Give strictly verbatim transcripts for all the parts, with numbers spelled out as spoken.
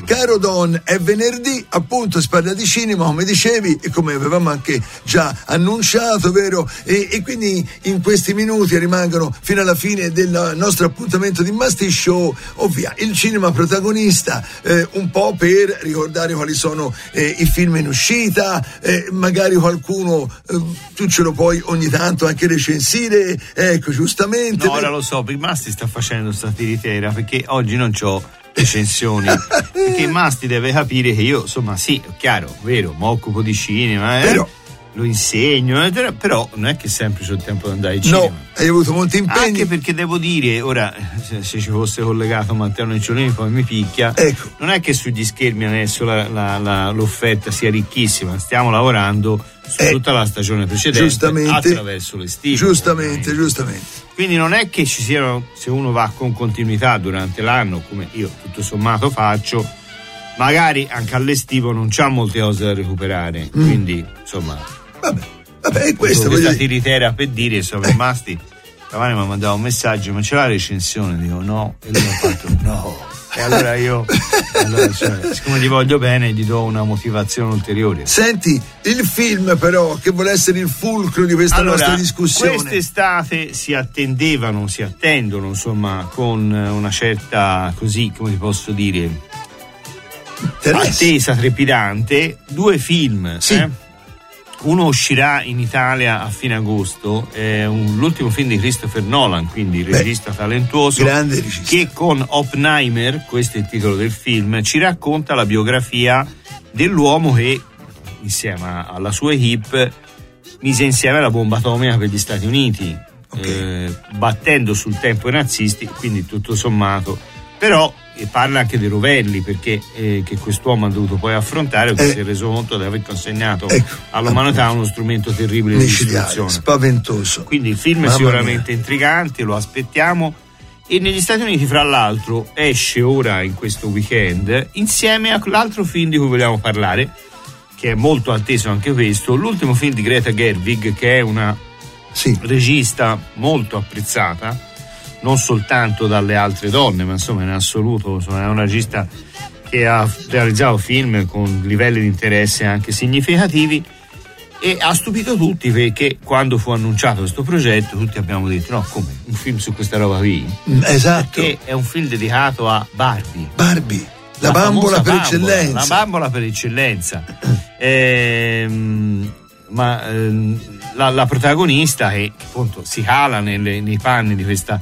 Caro Don, è venerdì, appunto si parla di cinema, come dicevi, e come avevamo anche già annunciato, vero? E, e quindi in questi minuti rimangono fino alla fine del nostro appuntamento di Masti Show, ovvia il cinema protagonista, eh, un po' per ricordare quali sono eh, i film in uscita, eh, magari qualcuno eh, tu ce lo puoi ogni tanto anche recensire, ecco, giustamente. No, ora lo so, il Masti sta facendo sta tiritera perché oggi non c'ho recensioni, perché Masti deve capire che io, insomma, sì, è chiaro, vero, mi occupo di cinema, eh, però lo insegno, eh, però non è che sempre c'ho il tempo di andare al cinema. No, hai avuto molti impegni. Anche perché devo dire, ora, se, se ci fosse collegato Matteo Nocciolini poi mi picchia, ecco. Non è che sugli schermi adesso la, la, la, l'offerta sia ricchissima, stiamo lavorando su eh, tutta la stagione precedente attraverso l'estive. Giustamente, giustamente. Quindi non è che ci siano, se uno va con continuità durante l'anno, come io tutto sommato faccio, magari anche all'estivo non c'ha molte cose da recuperare, mm. quindi insomma vabbè, vabbè questo questa voglio... tiritera per dire, insomma, eh. Masti Cavani mi ha mandato un messaggio, ma c'è la recensione? Dico no, e lui mi ha fatto no, e allora io allora, cioè, siccome gli voglio bene gli do una motivazione ulteriore. Senti, il film però che vuole essere il fulcro di questa allora, nostra discussione, quest'estate si attendevano, si attendono insomma con una certa, così come ti posso dire, attesa trepidante, due film, sì. eh? Uno uscirà in Italia a fine agosto, è un, l'ultimo film di Christopher Nolan, quindi Beh, regista talentuoso, grande regista, che con Oppenheimer, questo è il titolo del film, ci racconta la biografia dell'uomo che insieme alla sua equipe mise insieme la bomba atomica per gli Stati Uniti, okay. eh, battendo sul tempo i nazisti, quindi tutto sommato, però e parla anche dei rovelli perché eh, che quest'uomo ha dovuto poi affrontare, perché eh, si è reso conto di aver consegnato ecco, all'umanità uno strumento terribile di distruzione, spaventoso. Quindi il film Mamma è sicuramente mia. intrigante, lo aspettiamo, e negli Stati Uniti fra l'altro esce ora in questo weekend insieme a l'altro film di cui vogliamo parlare, che è molto atteso anche questo, l'ultimo film di Greta Gerwig, che è una sì. regista molto apprezzata non soltanto dalle altre donne, ma insomma in assoluto insomma, è una regista che ha realizzato film con livelli di interesse anche significativi, e ha stupito tutti perché quando fu annunciato questo progetto tutti abbiamo detto no, come un film su questa roba qui? Esatto, perché è un film dedicato a Barbie Barbie la, la bambola per bambola, eccellenza la bambola per eccellenza ehm, ma ehm, la, la protagonista che appunto si cala nelle, nei panni di questa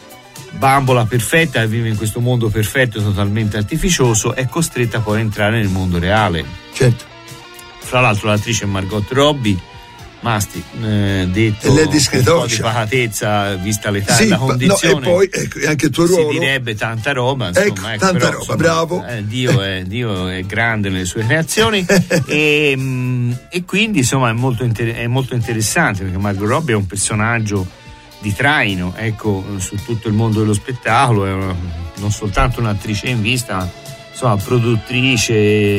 bambola perfetta e vive in questo mondo perfetto totalmente artificioso, è costretta poi a entrare nel mondo reale. Certo. Fra l'altro l'attrice è Margot Robbie, Masti, eh, detto con un po' di pacatezza vista l'età sì, e la condizione, no, e poi ecco, anche il tuo ruolo si direbbe tanta roba, insomma, ecco, ecco, tanta però, roba, insomma, bravo eh, Dio, è, Dio è grande nelle sue creazioni e, mh, e quindi insomma è molto, inter- è molto interessante perché Margot Robbie è un personaggio di traino, ecco, su tutto il mondo dello spettacolo, è una, non soltanto un'attrice in vista, ma insomma produttrice,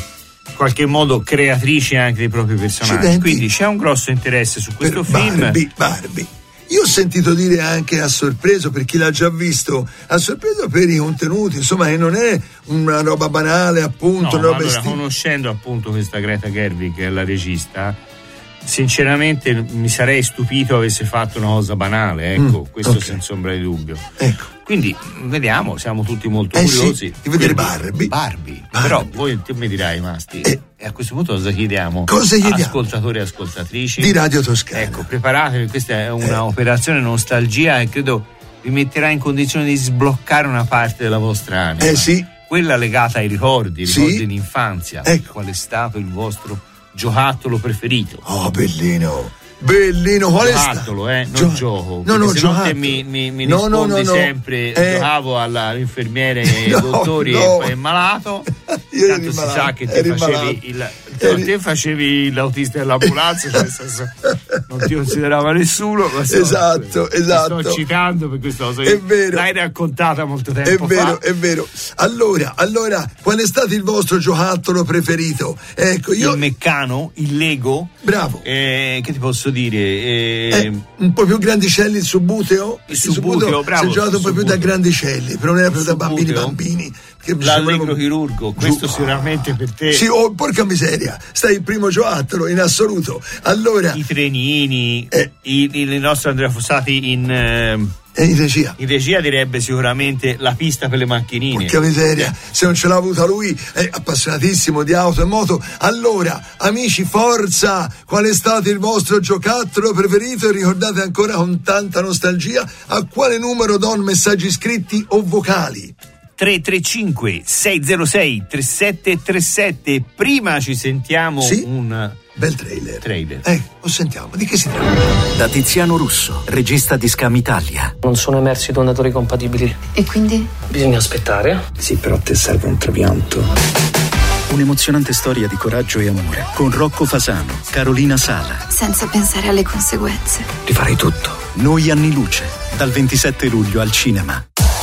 in qualche modo creatrice anche dei propri personaggi. Accidenti. Quindi c'è un grosso interesse su questo per film. Barbie, Barbie. Io ho sentito dire anche a sorpreso, per chi l'ha già visto, a sorpreso per i contenuti, insomma, che non è una roba banale, appunto. No, roba allora, esti- conoscendo appunto questa Greta Gerwig, che è la regista, sinceramente mi sarei stupito avesse fatto una cosa banale, ecco, mm, questo okay. senza ombra di dubbio. Ecco. Quindi vediamo, siamo tutti molto eh curiosi sì, di vedere Quindi, Barbie. Barbie. Barbie. Però voi tu mi dirai, Masti, eh, e a questo punto cosa chiediamo? Cosa chiediamo? Ascoltatori e ascoltatrici di Radio Toscana. Ecco, preparatevi, questa è una eh. operazione nostalgia e credo vi metterà in condizione di sbloccare una parte della vostra anima. Eh sì. Quella legata ai ricordi, sì. ricordi d'infanzia. Ecco. Qual è stato il vostro giocattolo preferito? Oh, bellino. Bellino, qual è giocattolo, eh? Non Gio- gioco. No, no, se giocattolo. non te mi, mi, mi no, rispondi no, no, no. sempre eh. giocavo all'infermiere e ai no, dottori no. e malato. Io tanto si malato, sa che te facevi malato. il eri... te facevi l'autista dell'ambulanza, cioè nel senso, non ti considerava nessuno, ma so, esatto, esatto. Sto citando per questa cosa. È vero. L'hai raccontata molto tempo è vero, fa. È vero. Allora, allora, qual è stato il vostro giocattolo preferito? Ecco, io il Meccano, il Lego. Bravo. Eh, che ti posso dire? Eh, Eh, un po' più grandicelli il Subbuteo? Il Subbuteo, bravo. Si è giocato un po' più da grandicelli, però non era più da bambini Subbuteo. bambini. che l'allegro chirurgo, questo giù, sicuramente per te. Sì, oh, porca miseria, stai il primo giocattolo in assoluto. Allora, i trenini, eh, i, il nostro Andrea Fossati in eh, in regia. In regia direbbe sicuramente la pista per le macchinine. Porca miseria, se non ce l'ha avuta lui, è appassionatissimo di auto e moto. Allora, amici, forza! Qual è stato il vostro giocattolo preferito? E ricordate ancora con tanta nostalgia a quale numero do messaggi scritti o vocali? tre tre cinque sei zero sei tre sette tre sette. Prima ci sentiamo sì? un bel trailer. Trailer. Eh, lo sentiamo. Di che si tratta? Da Tiziano Russo, regista di Scam Italia. Non sono emersi donatori compatibili. E quindi? Bisogna aspettare. Sì, però a te serve un trapianto. Un'emozionante storia di coraggio e amore con Rocco Fasano, Carolina Sala. Senza pensare alle conseguenze. Rifarei tutto. Noi anni luce, dal ventisette luglio al cinema.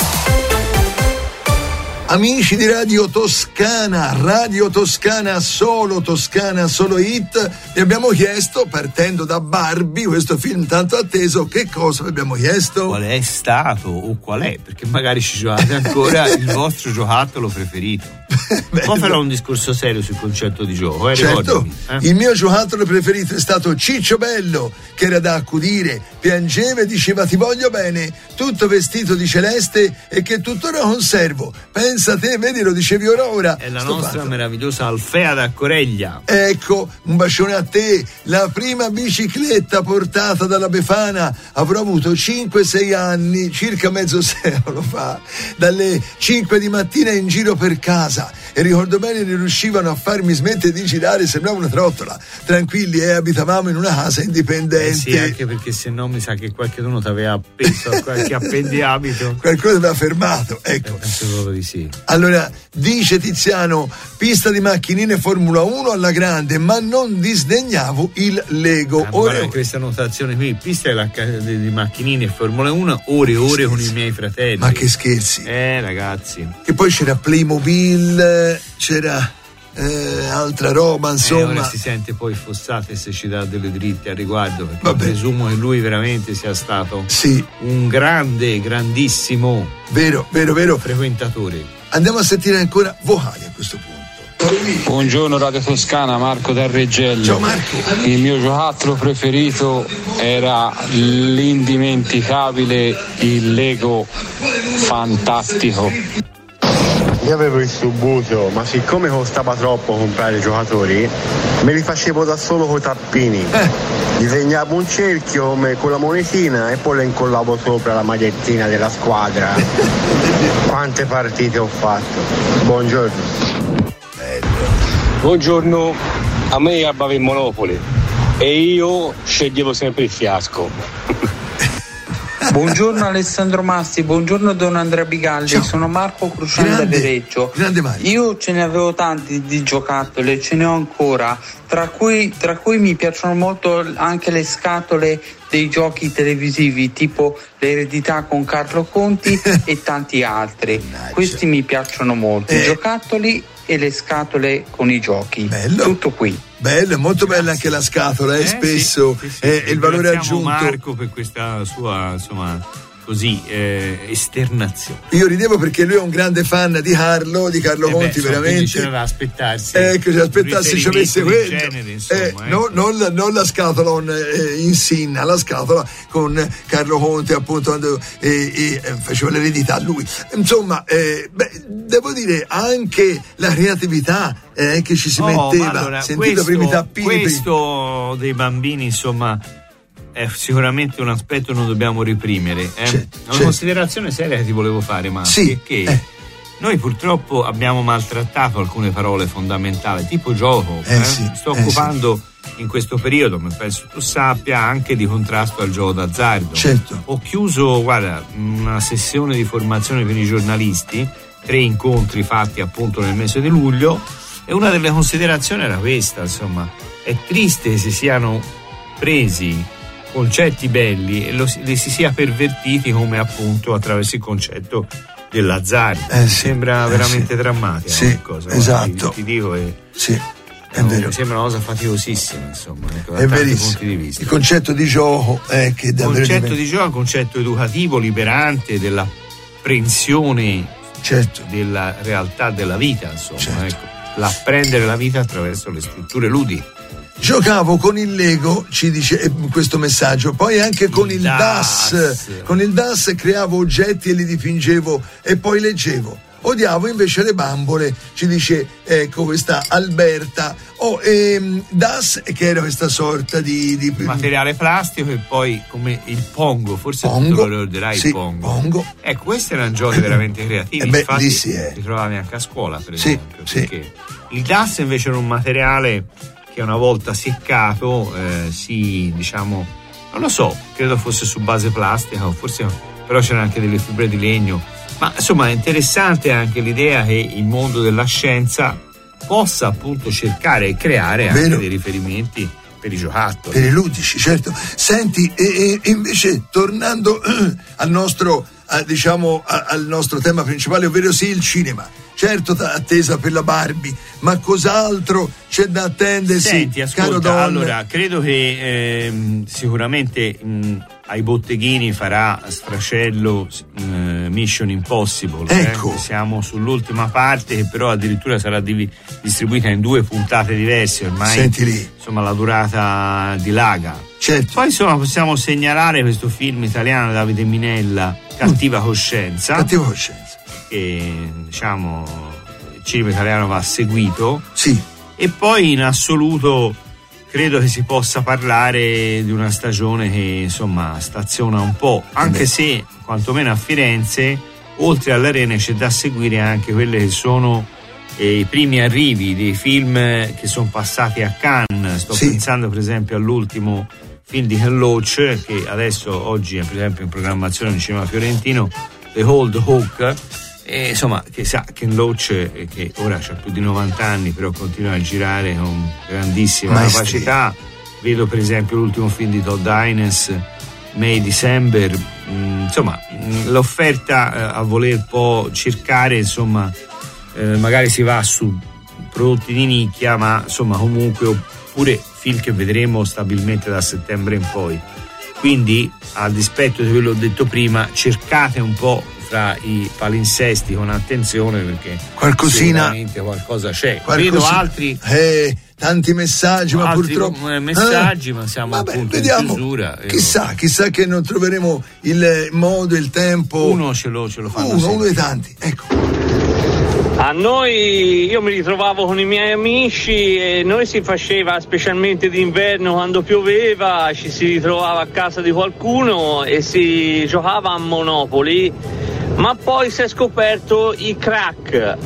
Amici di Radio Toscana, Radio Toscana, solo Toscana, solo hit, vi abbiamo chiesto, partendo da Barbie, questo film tanto atteso, che cosa vi abbiamo chiesto? Qual è stato o qual è, perché magari ci giocate ancora, il vostro giocattolo preferito. Poi farò un discorso serio sul concetto di gioco, eh, certo, eh? Il mio giocattolo preferito è stato Ciccio Bello, che era da accudire, piangeva e diceva ti voglio bene, tutto vestito di celeste e che tuttora conservo. Pensa te, vedi, lo dicevi ora ora. È la nostra fatto. Meravigliosa Alfea da Coreglia. Ecco, un bacione a te. La prima bicicletta portata dalla Befana, avrò avuto cinque sei anni, circa mezzo secolo fa, dalle cinque di mattina in giro per casa, e ricordo bene ne riuscivano a farmi smettere di girare, sembrava una trottola. Tranquilli, e eh, abitavamo in una casa indipendente. Eh sì, anche perché se no mi sa che qualcuno ti aveva appeso a qualche appendiabito. Qualcuno ti aveva fermato, ecco. Eh, penso proprio di sì. Allora, dice Tiziano, pista di macchinine Formula uno alla grande, ma non disdegnavo il Lego. Ah, ore, ore. Questa notazione qui, pista di, di macchinine Formula uno, ore e ore con i miei fratelli. Ma che scherzi. Eh, ragazzi. E poi c'era Playmobil, c'era eh, altra roba, insomma. Eh, ora si sente poi Fossati se ci dà delle dritte al riguardo, perché Vabbè. presumo che lui veramente sia stato sì. un grande, grandissimo vero, vero, vero frequentatore. Andiamo a sentire ancora vocali a questo punto. Buongiorno Radio Toscana, Marco da Reggello. Ciao Marco. Il mio giocattolo preferito era l'indimenticabile il Lego Fantastico. Io avevo il Subbuteo, ma siccome costava troppo comprare i giocatori, me li facevo da solo coi tappini. Eh. Disegnavo un cerchio come con la monetina e poi le incollavo sopra la magliettina della squadra. Quante partite ho fatto. Buongiorno. Bello. Buongiorno, a me abbava il Monopoli e io sceglievo sempre il fiasco. Buongiorno Alessandro Massi, buongiorno Don Andrea Bigaldi. Ciao. Sono Marco Cruciani da Viareggio. Io ce ne avevo tanti di giocattoli, ce ne ho ancora, tra cui, tra cui mi piacciono molto anche le scatole dei giochi televisivi tipo L'eredità con Carlo Conti e tanti altri. Questi mi piacciono molto, eh. i giocattoli e le scatole con i giochi. Bello. Tutto qui. Bello, è molto bella anche la scatola, eh, eh spesso sì, sì, sì, è sì, il valore aggiunto. Marco per questa sua, insomma, così eh, esternazione. Io ridevo perché lui è un grande fan di Carlo, di Carlo eh Conti, beh, veramente. C'era da aspettarsi. Ecco, c'era da aspettarsi ci avesse quello. Genere, insomma, eh, ecco. no, non, la, non la scatola on, eh, in sinna, la scatola con Carlo Conti, appunto, quando eh, eh, faceva l'eredità a lui. Insomma, eh, beh, devo dire anche la creatività eh, che ci si oh, metteva. Allora, Sentite primi i tappini. Questo dei bambini, insomma, è sicuramente un aspetto che non dobbiamo reprimere. Eh? Certo, Una certo. considerazione seria che ti volevo fare, ma sì, che eh. noi purtroppo abbiamo maltrattato alcune parole fondamentali, tipo gioco. Eh, eh? sì, Sto eh, occupando sì. in questo periodo, ma penso tu sappia, anche di contrasto al gioco d'azzardo. Certo. Ho chiuso, guarda, una sessione di formazione per i giornalisti, tre incontri fatti appunto nel mese di luglio, e una delle considerazioni era questa, insomma, è triste che si siano presi concetti belli e lo, li si sia pervertiti come appunto attraverso il concetto dell'azzardo. Eh sì, sembra eh veramente sì. drammatica sì, cosa. Esatto. Guarda, ti dico è, sì, è no, vero. Mi sembra una cosa faticosissima, insomma, ecco, da è tanti verissimo. punti di vista. Il concetto di gioco è che il concetto di gioco è un concetto educativo, liberante, della apprensione certo. della realtà della vita, insomma, certo. ecco, l'apprendere la vita attraverso le strutture ludiche. Giocavo con il Lego, ci dice questo messaggio, poi anche con il, il D A S. D A S. Con il D A S creavo oggetti e li dipingevo e poi leggevo. Odiavo invece le bambole, ci dice ecco questa Alberta. Oh, ehm, D A S, che era questa sorta di, di materiale plastico, e poi come il Pongo, forse Pongo, tu lo ricorderai, sì, il Pongo. Pongo. Ecco, questi erano giochi veramente creativi, eh beh, infatti sì, eh. li trovavi anche a scuola, per sì, esempio, sì. perché il D A S invece era un materiale che una volta seccato eh, si, diciamo, non lo so, credo fosse su base plastica, o forse, però c'erano anche delle fibre di legno. Ma insomma è interessante anche l'idea che il mondo della scienza possa appunto cercare e creare anche Vero. dei riferimenti per i giocattoli. Per i ludici, certo. Senti, e, e invece tornando eh, al nostro, a, diciamo, a, al nostro tema principale, ovvero sì il cinema. Certo, attesa per la Barbie, ma cos'altro c'è da attendersi? Senti, ascolta, caro Don? Allora, credo che ehm, sicuramente mh, ai botteghini farà sfracello eh, Mission Impossible. Ecco. Eh? Siamo sull'ultima parte, che però addirittura sarà div- distribuita in due puntate diverse ormai. Senti lì. Insomma, la durata dilaga. Certo. Poi insomma possiamo segnalare questo film italiano di Davide Minella, Cattiva Coscienza. Cattiva Coscienza. Che diciamo il cinema italiano va seguito. Sì. E poi in assoluto credo che si possa parlare di una stagione che insomma staziona un po', anche Beh. se quantomeno a Firenze oltre all'Arena c'è da seguire anche quelle che sono eh, i primi arrivi dei film che sono passati a Cannes. Sto sì. pensando per esempio all'ultimo film di Ken Loach, che adesso oggi è per esempio in programmazione al cinema fiorentino, The Old Hawk. E insomma, che sa, Ken Loach, eh, che ora ha più di novanta anni, però continua a girare con grandissima Maestria. capacità. Vedo per esempio l'ultimo film di Todd Haynes, May December. Mm, insomma, mh, l'offerta eh, a voler un po' cercare, insomma, eh, magari si va su prodotti di nicchia, ma insomma comunque, oppure film che vedremo stabilmente da settembre in poi. Quindi, a dispetto di quello che ho detto prima, cercate un po' fra i palinsesti con attenzione, perché qualcosina sicuramente qualcosa c'è. Qualcosina, vedo altri eh, tanti messaggi, ma altri purtroppo messaggi, eh, ma siamo vabbè, appunto vediamo, in chiusura. Chissà, chissà che non troveremo il modo, il tempo. Uno ce lo, ce lo fanno uno, uno dei tanti, ecco. A noi, io mi ritrovavo con i miei amici e noi si faceva, specialmente d'inverno quando pioveva, ci si ritrovava a casa di qualcuno e si giocava a Monopoli, ma poi si è scoperto il crack.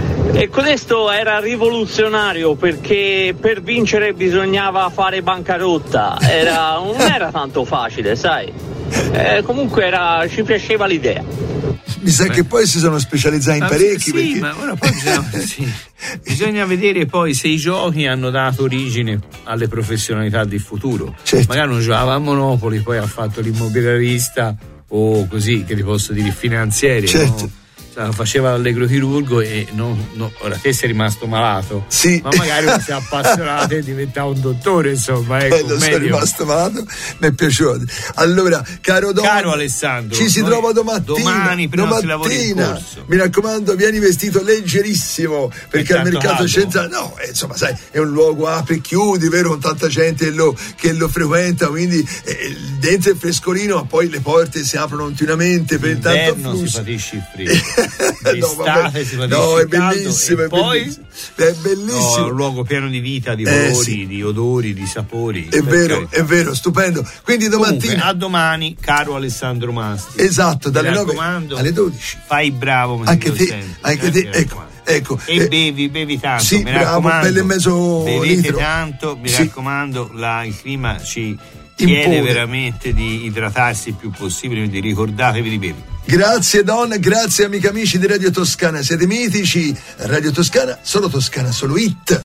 E questo era rivoluzionario, perché per vincere bisognava fare bancarotta, era, non era tanto facile, sai. Eh, comunque era, ci piaceva l'idea. Mi sa Beh. che poi si sono specializzati in parecchi. Sì, perché... ma ora poi bisogna, sì. bisogna vedere poi se i giochi hanno dato origine alle professionalità del futuro. Certo. Magari non giocava a Monopoli, poi ha fatto l'immobiliarista o così, che ti posso dire, il finanziere. Certo. No? Faceva l'allegro chirurgo e non, no, ora te sei rimasto malato, sì. ma magari uno si è appassionato e diventa un dottore, insomma, ecco, eh, sono rimasto malato, mi è piaciuto. Allora, caro Don, caro Alessandro, ci si trova domattina, domani per i lavori in corso. Mi raccomando, vieni vestito leggerissimo, perché al mercato centrale, no, eh, insomma, sai, è un luogo apri e chiudi, vero, con tanta gente che lo, che lo frequenta, quindi eh, dentro è frescolino, ma poi le porte si aprono continuamente per tanto afflusso. Si patisce il freddo. D'estate, si no, è bellissimo, è poi bellissimo, è bellissimo. No, è un luogo pieno di vita, di colori, eh, sì. di odori, di sapori. È vero, carità. È vero, stupendo. Quindi domattina. Comunque, a domani, caro Alessandro Masti. Esatto, dalle nove alle dodici. Fai bravo, anche te, senti, anche eh, te, ecco. Ecco, e eh, bevi, bevi tanto, sì, mi bravo, raccomando. Bello e mezzo bevete litro. tanto, mi sì. raccomando, la, il clima ci Impone. chiede veramente di idratarsi il più possibile, quindi ricordatevi di bere. Grazie Don, grazie amici amici di Radio Toscana, siete mitici. Radio Toscana, solo Toscana, solo hit.